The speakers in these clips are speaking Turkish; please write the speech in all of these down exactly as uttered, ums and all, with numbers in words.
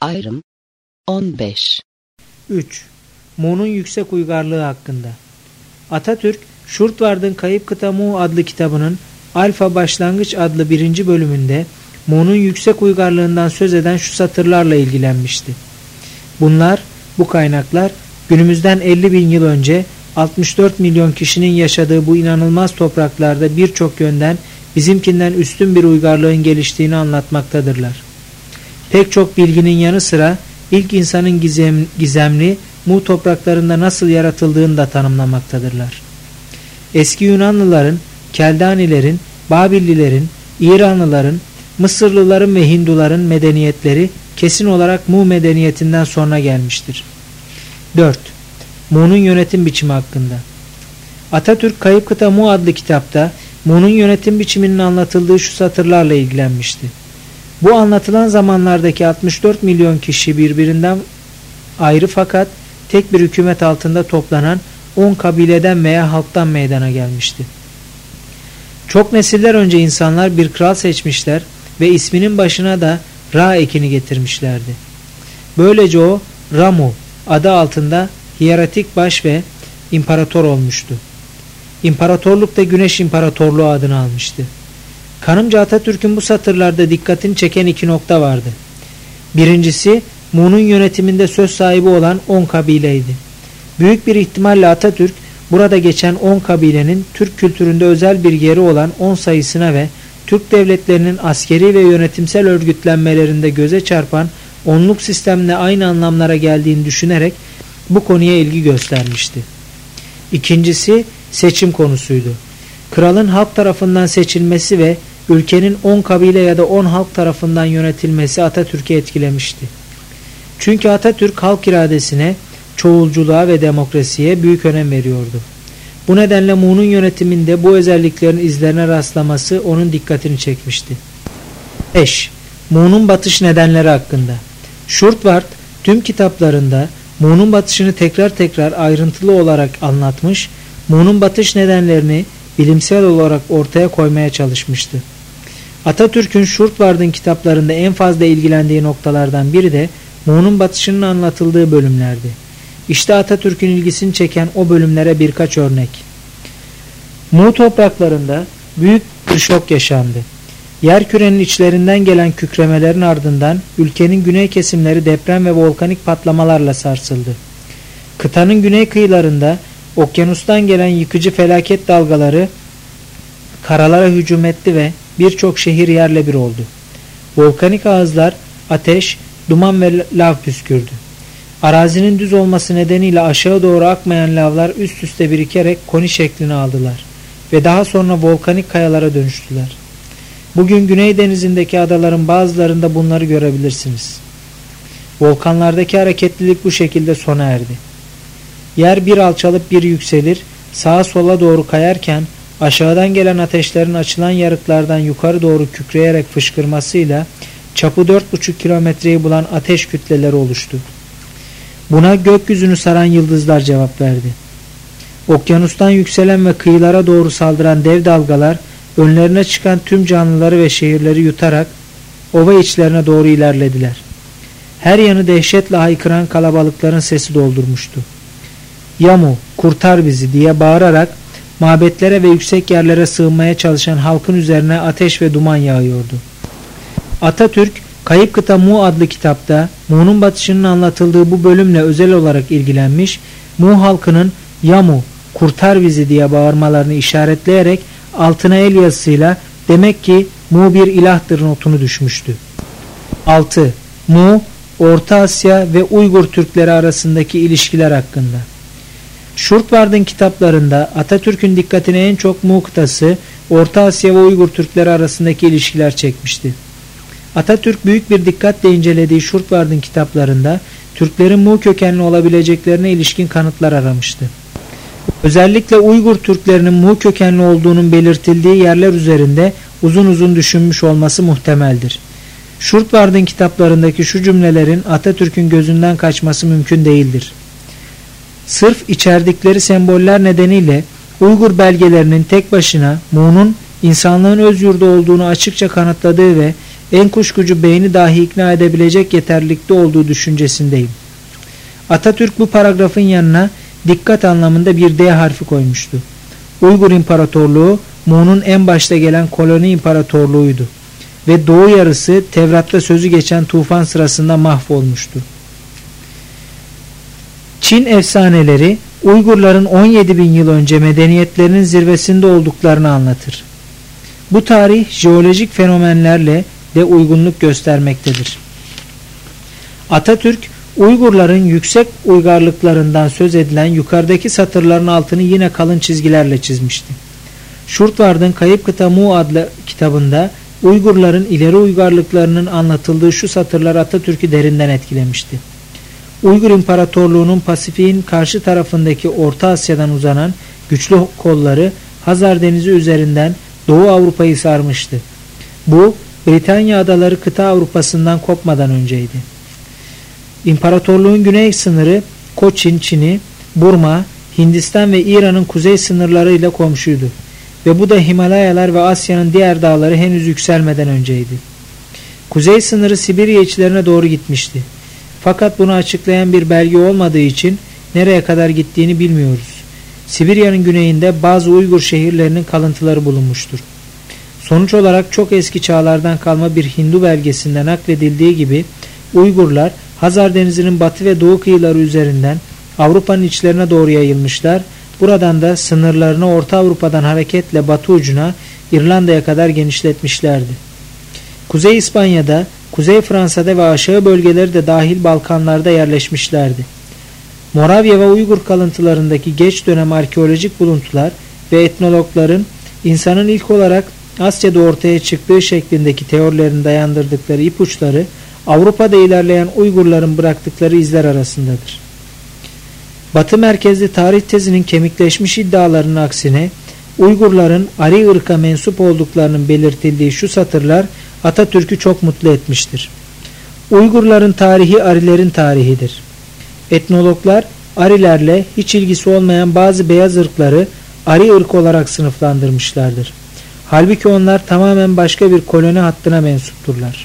Ayrım on beş. üç. Mu'nun yüksek uygarlığı hakkında. Atatürk, Şurtvard'ın Kayıp Kıta Mu adlı kitabının Alfa Başlangıç adlı birinci bölümünde Mu'nun yüksek uygarlığından söz eden şu satırlarla ilgilenmişti. Bunlar, bu kaynaklar günümüzden elli bin yıl önce altmış dört milyon kişinin yaşadığı bu inanılmaz topraklarda birçok yönden bizimkinden üstün bir uygarlığın geliştiğini anlatmaktadırlar. Pek çok bilginin yanı sıra ilk insanın gizem, gizemli Mu topraklarında nasıl yaratıldığını da tanımlamaktadırlar. Eski Yunanlıların, Keldanilerin, Babillilerin, İranlıların, Mısırlıların ve Hinduların medeniyetleri kesin olarak Mu medeniyetinden sonra gelmiştir. dört. Mu'nun yönetim biçimi hakkında. Atatürk Kayıp Kıta Mu adlı kitapta Mu'nun yönetim biçiminin anlatıldığı şu satırlarla ilgilenmişti. Bu anlatılan zamanlardaki altmış dört milyon kişi birbirinden ayrı fakat tek bir hükümet altında toplanan on kabileden veya halktan meydana gelmişti. Çok nesiller önce insanlar bir kral seçmişler ve isminin başına da Ra ekini getirmişlerdi. Böylece o Ramu adı altında hiyerarşik baş ve imparator olmuştu. İmparatorluk da Güneş İmparatorluğu adını almıştı. Kanımca Atatürk'ün bu satırlarda dikkatini çeken iki nokta vardı. Birincisi, Mu'nun yönetiminde söz sahibi olan on kabileydi. Büyük bir ihtimalle Atatürk, burada geçen on kabilenin Türk kültüründe özel bir yeri olan on sayısına ve Türk devletlerinin askeri ve yönetimsel örgütlenmelerinde göze çarpan onluk sistemle aynı anlamlara geldiğini düşünerek bu konuya ilgi göstermişti. İkincisi, seçim konusuydu. Kralın halk tarafından seçilmesi ve ülkenin on kabile ya da on halk tarafından yönetilmesi Atatürk'ü etkilemişti. Çünkü Atatürk halk iradesine, çoğulculuğa ve demokrasiye büyük önem veriyordu. Bu nedenle Mu'nun yönetiminde bu özelliklerin izlerine rastlaması onun dikkatini çekmişti. beş. Mu'nun batış nedenleri hakkında. Şurtvard tüm kitaplarında Mu'nun batışını tekrar tekrar ayrıntılı olarak anlatmış, Mu'nun batış nedenlerini bilimsel olarak ortaya koymaya çalışmıştı. Atatürk'ün Şurtvard'ın kitaplarında en fazla ilgilendiği noktalardan biri de Mu'nun batışının anlatıldığı bölümlerdi. İşte Atatürk'ün ilgisini çeken o bölümlere birkaç örnek. Mu topraklarında büyük bir şok yaşandı. Yerkürenin içlerinden gelen kükremelerin ardından ülkenin güney kesimleri deprem ve volkanik patlamalarla sarsıldı. Kıtanın güney kıyılarında okyanustan gelen yıkıcı felaket dalgaları karalara hücum etti ve birçok şehir yerle bir oldu. Volkanik ağızlar ateş, duman ve lav püskürdü. Arazinin düz olması nedeniyle aşağı doğru akmayan lavlar üst üste birikerek koni şeklini aldılar ve daha sonra volkanik kayalara dönüştüler. Bugün Güney Denizi'ndeki adaların bazılarında bunları görebilirsiniz. Volkanlardaki hareketlilik bu şekilde sona erdi. Yer bir alçalıp bir yükselir, sağa sola doğru kayarken aşağıdan gelen ateşlerin açılan yarıklardan yukarı doğru kükreyerek fışkırmasıyla çapı dört buçuk kilometreyi bulan ateş kütleleri oluştu. Buna gökyüzünü saran yıldızlar cevap verdi. Okyanustan yükselen ve kıyılara doğru saldıran dev dalgalar önlerine çıkan tüm canlıları ve şehirleri yutarak ova içlerine doğru ilerlediler. Her yanı dehşetle haykıran kalabalıkların sesi doldurmuştu. "Yamu, kurtar bizi!" diye bağırarak mabetlere ve yüksek yerlere sığınmaya çalışan halkın üzerine ateş ve duman yağıyordu. Atatürk, Kayıp Kıta Mu adlı kitapta Mu'nun batışının anlatıldığı bu bölümle özel olarak ilgilenmiş, Mu halkının "Yamu, kurtar bizi!" diye bağırmalarını işaretleyerek altına el yazısıyla demek ki Mu bir ilahtır notunu düşmüştü. altı. Mu, Orta Asya ve Uygur Türkleri arasındaki ilişkiler hakkında. Şurtvard'ın kitaplarında Atatürk'ün dikkatini en çok Mu kıtası, Orta Asya ve Uygur Türkleri arasındaki ilişkiler çekmişti. Atatürk büyük bir dikkatle incelediği Şurtvard'ın kitaplarında Türklerin Mu kökenli olabileceklerine ilişkin kanıtlar aramıştı. Özellikle Uygur Türklerinin Mu kökenli olduğunun belirtildiği yerler üzerinde uzun uzun düşünmüş olması muhtemeldir. Şurtvard'ın kitaplarındaki şu cümlelerin Atatürk'ün gözünden kaçması mümkün değildir. Sırf içerdikleri semboller nedeniyle Uygur belgelerinin tek başına Mu'nun insanlığın öz yurdu olduğunu açıkça kanıtladığı ve en kuşkucu beyni dahi ikna edebilecek yeterlilikte olduğu düşüncesindeyim. Atatürk bu paragrafın yanına dikkat anlamında bir D harfi koymuştu. Uygur İmparatorluğu Mu'nun en başta gelen koloni imparatorluğuydu ve doğu yarısı Tevrat'ta sözü geçen tufan sırasında mahvolmuştu. Çin efsaneleri Uygurların on yedi bin yıl önce medeniyetlerinin zirvesinde olduklarını anlatır. Bu tarih jeolojik fenomenlerle de uygunluk göstermektedir. Atatürk, Uygurların yüksek uygarlıklarından söz edilen yukarıdaki satırların altını yine kalın çizgilerle çizmişti. Şurtvard'ın Kayıp Kıta Mu adlı kitabında Uygurların ileri uygarlıklarının anlatıldığı şu satırlar Atatürk'ü derinden etkilemişti. Uygur İmparatorluğu'nun Pasifik'in karşı tarafındaki Orta Asya'dan uzanan güçlü kolları Hazar Denizi üzerinden Doğu Avrupa'yı sarmıştı. Bu, Britanya adaları kıta Avrupa'sından kopmadan önceydi. İmparatorluğun güney sınırı Koçin, Çin'i, Burma, Hindistan ve İran'ın kuzey sınırlarıyla komşuydu. Ve bu da Himalayalar ve Asya'nın diğer dağları henüz yükselmeden önceydi. Kuzey sınırı Sibirya içlerine doğru gitmişti. Fakat bunu açıklayan bir belge olmadığı için nereye kadar gittiğini bilmiyoruz. Sibirya'nın güneyinde bazı Uygur şehirlerinin kalıntıları bulunmuştur. Sonuç olarak çok eski çağlardan kalma bir Hindu belgesinde nakledildiği gibi Uygurlar Hazar Denizi'nin batı ve doğu kıyıları üzerinden Avrupa'nın içlerine doğru yayılmışlar. Buradan da sınırlarını Orta Avrupa'dan hareketle batı ucuna İrlanda'ya kadar genişletmişlerdi. Kuzey İspanya'da, Kuzey Fransa'da ve aşağı bölgeleri de dahil Balkanlarda yerleşmişlerdi. Moravya ve Uygur kalıntılarındaki geç dönem arkeolojik buluntular ve etnologların insanın ilk olarak Asya'da ortaya çıktığı şeklindeki teorilerini dayandırdıkları ipuçları Avrupa'da ilerleyen Uygurların bıraktıkları izler arasındadır. Batı merkezli tarih tezinin kemikleşmiş iddialarının aksine Uygurların Ari ırka mensup olduklarının belirtildiği şu satırlar Atatürk'ü çok mutlu etmiştir. Uygurların tarihi Arilerin tarihidir. Etnologlar Arilerle hiç ilgisi olmayan bazı beyaz ırkları Ari ırk olarak sınıflandırmışlardır. Halbuki onlar tamamen başka bir koloni hattına mensupturlar.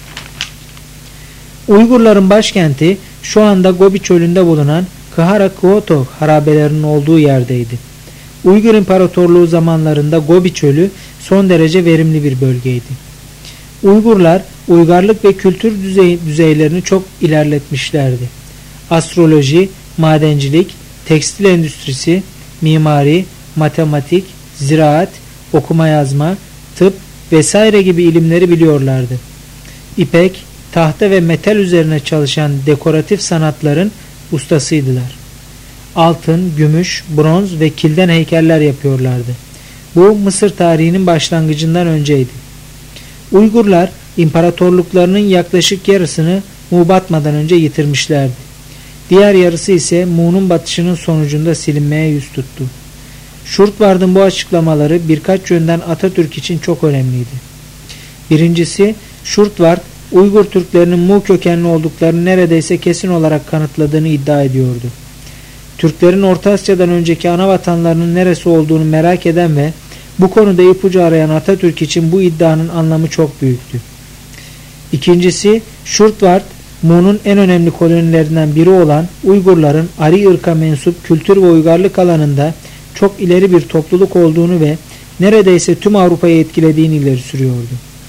Uygurların başkenti şu anda Gobi çölünde bulunan Khara-Kyoto harabelerinin olduğu yerdeydi. Uygur İmparatorluğu zamanlarında Gobi çölü son derece verimli bir bölgeydi. Uygurlar uygarlık ve kültür düzey, düzeylerini çok ilerletmişlerdi. Astroloji, madencilik, tekstil endüstrisi, mimari, matematik, ziraat, okuma yazma, tıp vesaire gibi ilimleri biliyorlardı. İpek, tahta ve metal üzerine çalışan dekoratif sanatların ustasıydılar. Altın, gümüş, bronz ve kilden heykeller yapıyorlardı. Bu Mısır tarihinin başlangıcından önceydi. Uygurlar imparatorluklarının yaklaşık yarısını Mu batmadan önce yitirmişlerdi. Diğer yarısı ise Mu'nun batışının sonucunda silinmeye yüz tuttu. Şurtvard'ın bu açıklamaları birkaç yönden Atatürk için çok önemliydi. Birincisi, Şurtvard Uygur Türklerinin Mu kökenli olduklarını neredeyse kesin olarak kanıtladığını iddia ediyordu. Türklerin Orta Asya'dan önceki ana vatanlarının neresi olduğunu merak eden ve bu konuda ipucu arayan Atatürk için bu iddianın anlamı çok büyüktü. İkincisi, Şurtvard, Mu'nun en önemli kolonilerinden biri olan Uygurların Ari ırka mensup kültür ve uygarlık alanında çok ileri bir topluluk olduğunu ve neredeyse tüm Avrupa'yı etkilediğini ileri sürüyordu.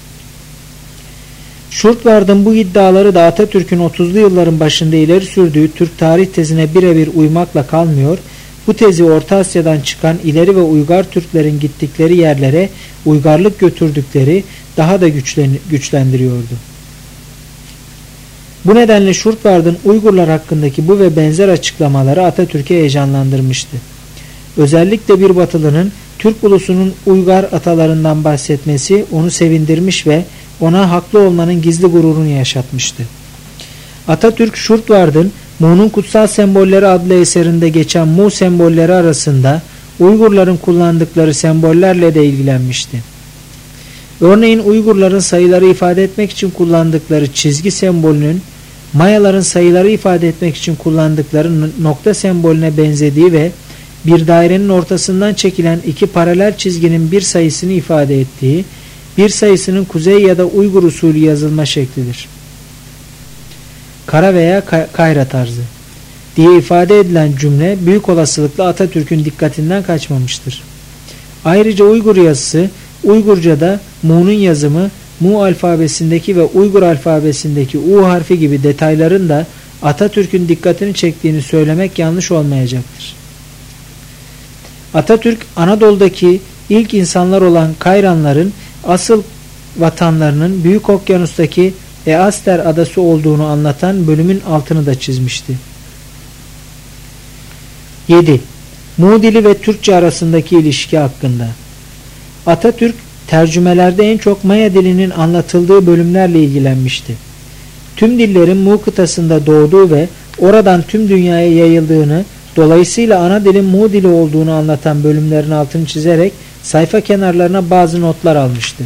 Şurtvard'ın bu iddiaları da Atatürk'ün otuzlu yılların başında ileri sürdüğü Türk tarih tezine birebir uymakla kalmıyor, bu tezi Orta Asya'dan çıkan ileri ve uygar Türklerin gittikleri yerlere uygarlık götürdükleri daha da güçlendiriyordu. Bu nedenle Şurtvard'ın Uygurlar hakkındaki bu ve benzer açıklamaları Atatürk'ü heyecanlandırmıştı. Özellikle bir Batılı'nın Türk ulusunun Uygar atalarından bahsetmesi onu sevindirmiş ve ona haklı olmanın gizli gururunu yaşatmıştı. Atatürk, Şurtvard'ın Mu'nun Kutsal Sembolleri adlı eserinde geçen Mu sembolleri arasında Uygurların kullandıkları sembollerle de ilgilenmişti. Örneğin Uygurların sayıları ifade etmek için kullandıkları çizgi sembolünün Mayaların sayıları ifade etmek için kullandıkları nokta sembolüne benzediği ve bir dairenin ortasından çekilen iki paralel çizginin bir sayısını ifade ettiği bir sayısının Kuzey ya da Uygur usulü yazılma şeklidir. Kara veya kayra tarzı diye ifade edilen cümle büyük olasılıkla Atatürk'ün dikkatinden kaçmamıştır. Ayrıca Uygur yazısı, Uygurca'da Mu'nun yazımı, Mu alfabesindeki ve Uygur alfabesindeki U harfi gibi detayların da Atatürk'ün dikkatini çektiğini söylemek yanlış olmayacaktır. Atatürk, Anadolu'daki ilk insanlar olan Kayranların asıl vatanlarının Büyük Okyanus'taki Easter adası olduğunu anlatan bölümün altını da çizmişti. yedi. Mu dili ve Türkçe arasındaki ilişki hakkında. Atatürk, tercümelerde en çok Maya dilinin anlatıldığı bölümlerle ilgilenmişti. Tüm dillerin Mu kıtasında doğduğu ve oradan tüm dünyaya yayıldığını, dolayısıyla ana dilin Mu dili olduğunu anlatan bölümlerin altını çizerek sayfa kenarlarına bazı notlar almıştı.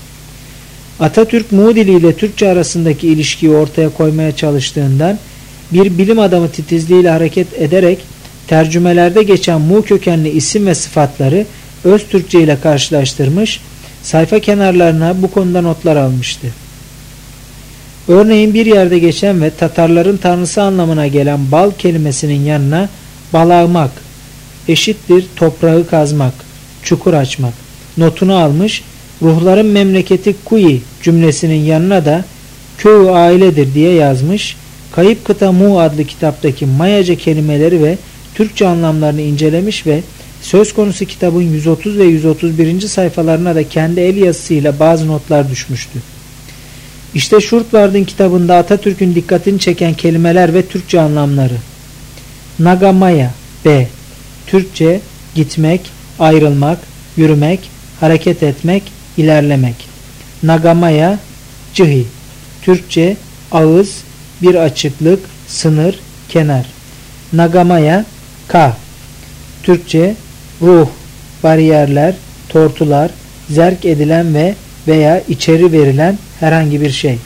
Atatürk, Mu dili ile Türkçe arasındaki ilişkiyi ortaya koymaya çalıştığından bir bilim adamı titizliğiyle hareket ederek tercümelerde geçen Mu kökenli isim ve sıfatları öz Türkçe ile karşılaştırmış, sayfa kenarlarına bu konuda notlar almıştı. Örneğin bir yerde geçen ve Tatarların tanrısı anlamına gelen bal kelimesinin yanına balağmak eşittir toprağı kazmak, çukur açmak notunu almış, ruhların memleketi Kuyi cümlesinin yanına da köyü ailedir diye yazmış, Kayıp Kıta Mu adlı kitaptaki Mayaca kelimeleri ve Türkçe anlamlarını incelemiş ve söz konusu kitabın yüz otuz ve yüz otuz birinci sayfalarına da kendi el yazısıyla bazı notlar düşmüştü. İşte Şurtvard'ın kitabında Atatürk'ün dikkatini çeken kelimeler ve Türkçe anlamları. Nagamaya B. Türkçe gitmek, ayrılmak, yürümek, hareket etmek, ilerlemek. Nagamaya Cihi. Türkçe ağız, bir açıklık, sınır, kenar. Nagamaya K. Türkçe ruh, bariyerler, tortular, zerk edilen ve veya içeri verilen herhangi bir şey.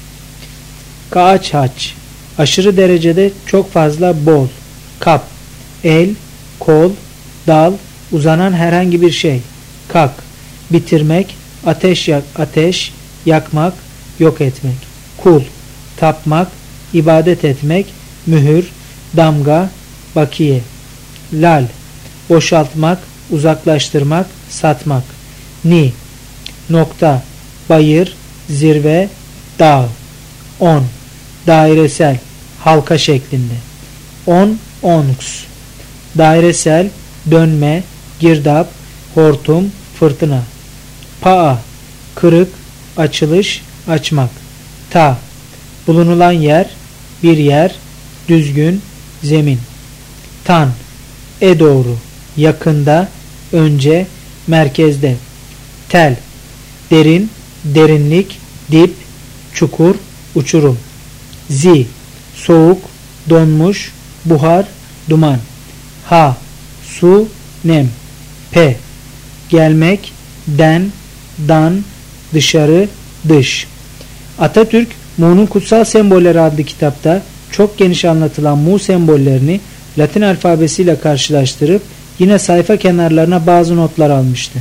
Kaaç haç, aşırı derecede çok fazla bol. Kap, el, kol, dal, uzanan herhangi bir şey. Kak, bitirmek, ateş yak, ateş, yakmak, yok etmek. Kul, tapmak, ibadet etmek, mühür, damga, bakiye. Lal, boşaltmak, uzaklaştırmak, satmak. Ni, nokta, bayır, zirve, dağ. On, dairesel, halka şeklinde. On, onks, dairesel, dönme, girdap, hortum, fırtına. Pa, kırık, açılış, açmak. Ta, bulunulan yer, bir yer, düzgün, zemin. Tan, e doğru, yakında, önce, merkezde. Tel, derin, derinlik, dip, çukur, uçurum. Zi, soğuk, donmuş, buhar, duman. Ha, su, nem. Pe, gelmek, den, dan, dışarı, dış. Atatürk, Mu'nun Kutsal Sembolleri adlı kitapta çok geniş anlatılan Mu sembollerini Latin alfabesiyle karşılaştırıp yine sayfa kenarlarına bazı notlar almıştı.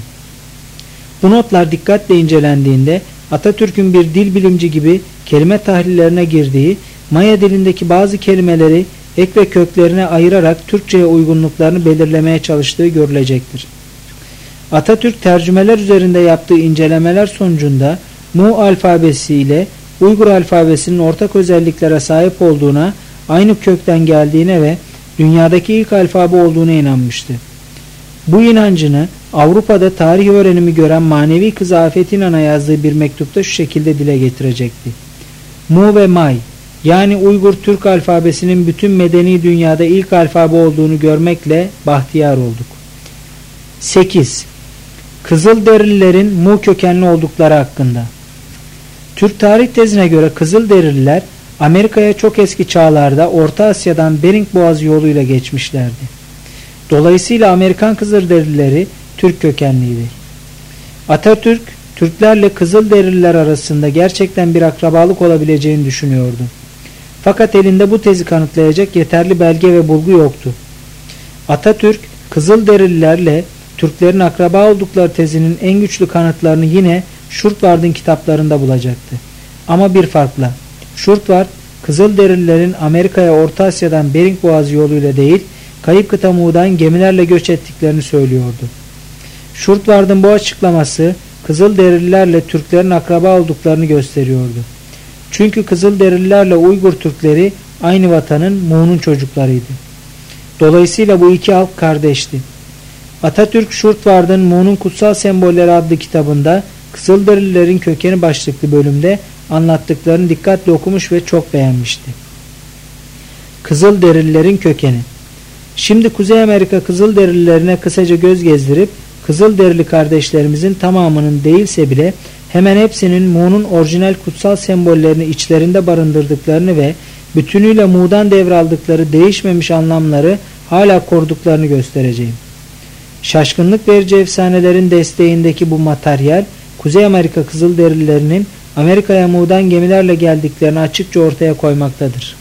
Bu notlar dikkatle incelendiğinde Atatürk'ün bir dil bilimci gibi kelime tahlillerine girdiği, Maya dilindeki bazı kelimeleri ek ve köklerine ayırarak Türkçe'ye uygunluklarını belirlemeye çalıştığı görülecektir. Atatürk tercümeler üzerinde yaptığı incelemeler sonucunda Mu alfabesi ile Uygur alfabesinin ortak özelliklere sahip olduğuna, aynı kökten geldiğine ve dünyadaki ilk alfabe olduğuna inanmıştı. Bu inancını Avrupa'da tarih öğrenimi gören manevi kızı Afet İnan'a yazdığı bir mektupta şu şekilde dile getirecekti. Mu ve May, yani Uygur Türk alfabesinin bütün medeni dünyada ilk alfabe olduğunu görmekle bahtiyar olduk. sekiz. Kızılderililerin Mu kökenli oldukları hakkında. Türk tarih tezine göre Kızılderililer Amerika'ya çok eski çağlarda Orta Asya'dan Bering Boğazı yoluyla geçmişlerdi. Dolayısıyla Amerikan Kızılderilileri Türk kökenliydi. Atatürk, Türklerle Kızılderililer arasında gerçekten bir akrabalık olabileceğini düşünüyordu. Fakat elinde bu tezi kanıtlayacak yeterli belge ve bulgu yoktu. Atatürk, Kızılderililerle Türklerin akraba oldukları tezinin en güçlü kanıtlarını yine Şurtvard'ın kitaplarında bulacaktı. Ama bir farkla. Şurtvard, Kızılderililerin Amerika'ya Orta Asya'dan Bering Boğazı yoluyla değil, Kayıp Kıta Muğ'dan gemilerle göç ettiklerini söylüyordu. Şurtvard'ın bu açıklaması Kızılderililerle Türklerin akraba olduklarını gösteriyordu. Çünkü Kızılderililerle Uygur Türkleri aynı vatanın Muğ'un çocuklarıydı. Dolayısıyla bu iki halk kardeşti. Atatürk, Şurtvard'ın Muğ'un Kutsal Sembolleri adlı kitabında Kızılderililerin kökeni başlıklı bölümde anlattıklarını dikkatle okumuş ve çok beğenmişti. Kızılderililerin kökeni. Şimdi Kuzey Amerika Kızılderililerine kısaca göz gezdirip Kızılderili kardeşlerimizin tamamının değilse bile hemen hepsinin Muğ'un orijinal kutsal sembollerini içlerinde barındırdıklarını ve bütünüyle Muğ'dan devraldıkları değişmemiş anlamları hala koruduklarını göstereceğim. Şaşkınlık verici efsanelerin desteğindeki bu materyal Kuzey Amerika Kızılderililerinin Amerika'ya Muğ'dan gemilerle geldiklerini açıkça ortaya koymaktadır.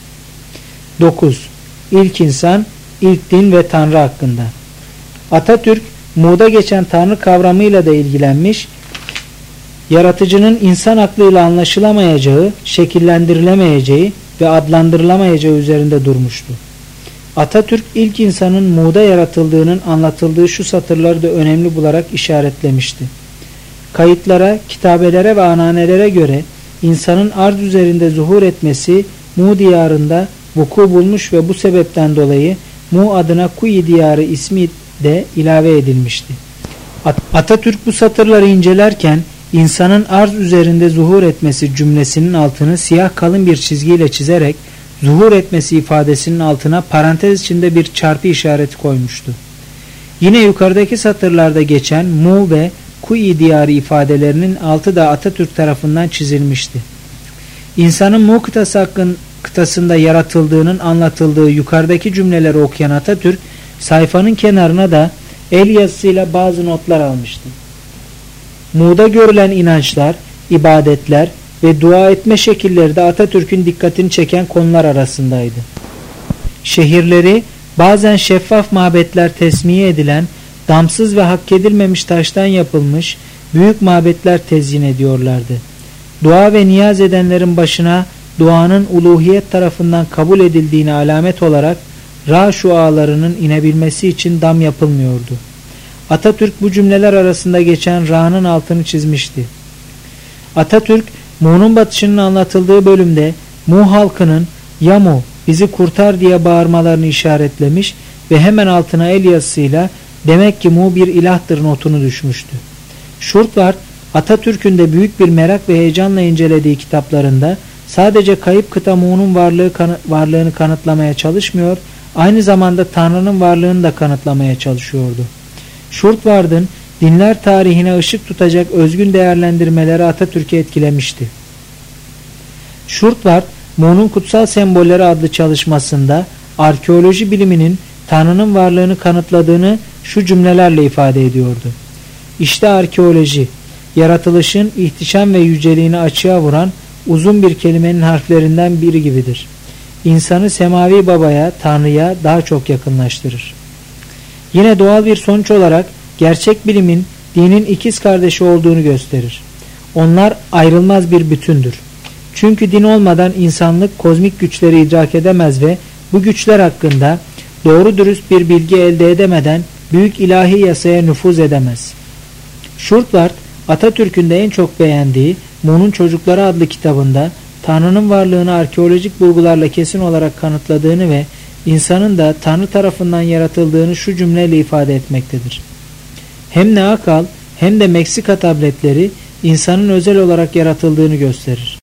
dokuz. İlk insan, ilk din ve Tanrı hakkında. Atatürk, Muğ'da geçen Tanrı kavramıyla da ilgilenmiş, yaratıcının insan aklıyla anlaşılamayacağı, şekillendirilemeyeceği ve adlandırılamayacağı üzerinde durmuştu. Atatürk ilk insanın Muğ'da yaratıldığının anlatıldığı şu satırları da önemli bularak işaretlemişti. Kayıtlara, kitabelere ve ananelere göre insanın arz üzerinde zuhur etmesi Muğ diyarında vuku bulmuş ve bu sebepten dolayı Muğ adına Kuyi diyarı ismi de ilave edilmişti. Atatürk bu satırları incelerken insanın arz üzerinde zuhur etmesi cümlesinin altını siyah kalın bir çizgiyle çizerek zuhur etmesi ifadesinin altına parantez içinde bir çarpı işareti koymuştu. Yine yukarıdaki satırlarda geçen Mu ve Kuyi diyarı ifadelerinin altı da Atatürk tarafından çizilmişti. İnsanın Mu kıtası hakkın kıtasında yaratıldığının anlatıldığı yukarıdaki cümleleri okuyan Atatürk sayfanın kenarına da el yazısıyla bazı notlar almıştı. Muğ'da görülen inançlar, ibadetler ve dua etme şekilleri de Atatürk'ün dikkatini çeken konular arasındaydı. Şehirleri bazen şeffaf mabetler tesmiye edilen, damsız ve hak edilmemiş taştan yapılmış büyük mabetler tezyin ediyorlardı. Dua ve niyaz edenlerin başına duanın uluhiyet tarafından kabul edildiğine alamet olarak Ra şualarının inebilmesi için dam yapılmıyordu. Atatürk bu cümleler arasında geçen Ra'nın altını çizmişti. Atatürk, Muğ'un batışının anlatıldığı bölümde Muğ halkının "Ya Muğ, bizi kurtar" diye bağırmalarını işaretlemiş ve hemen altına el yazısıyla "Demek ki Muğ bir ilahtır" notunu düşmüştü. Şurtvard, Atatürk'ün de büyük bir merak ve heyecanla incelediği kitaplarında sadece Kayıp Kıta Muğ'un varlığı, kanı, varlığını kanıtlamaya çalışmıyor, aynı zamanda Tanrı'nın varlığını da kanıtlamaya çalışıyordu. Şurtvard'ın dinler tarihine ışık tutacak özgün değerlendirmeleri Atatürk'ü etkilemişti. Şurtvard, Muğ'un Kutsal Sembolleri adlı çalışmasında arkeoloji biliminin Tanrı'nın varlığını kanıtladığını şu cümlelerle ifade ediyordu. İşte arkeoloji, yaratılışın ihtişam ve yüceliğini açığa vuran uzun bir kelimenin harflerinden biri gibidir. İnsanı semavi babaya, Tanrı'ya daha çok yakınlaştırır. Yine doğal bir sonuç olarak gerçek bilimin dinin ikiz kardeşi olduğunu gösterir. Onlar ayrılmaz bir bütündür. Çünkü din olmadan insanlık kozmik güçleri idrak edemez ve bu güçler hakkında doğru dürüst bir bilgi elde edemeden büyük ilahi yasaya nüfuz edemez. Şurtvard, Atatürk'ün de en çok beğendiği Muğ'un Çocukları adlı kitabında Tanrı'nın varlığını arkeolojik bulgularla kesin olarak kanıtladığını ve insanın da Tanrı tarafından yaratıldığını şu cümleyle ifade etmektedir. Hem Neakal hem de Meksika tabletleri insanın özel olarak yaratıldığını gösterir.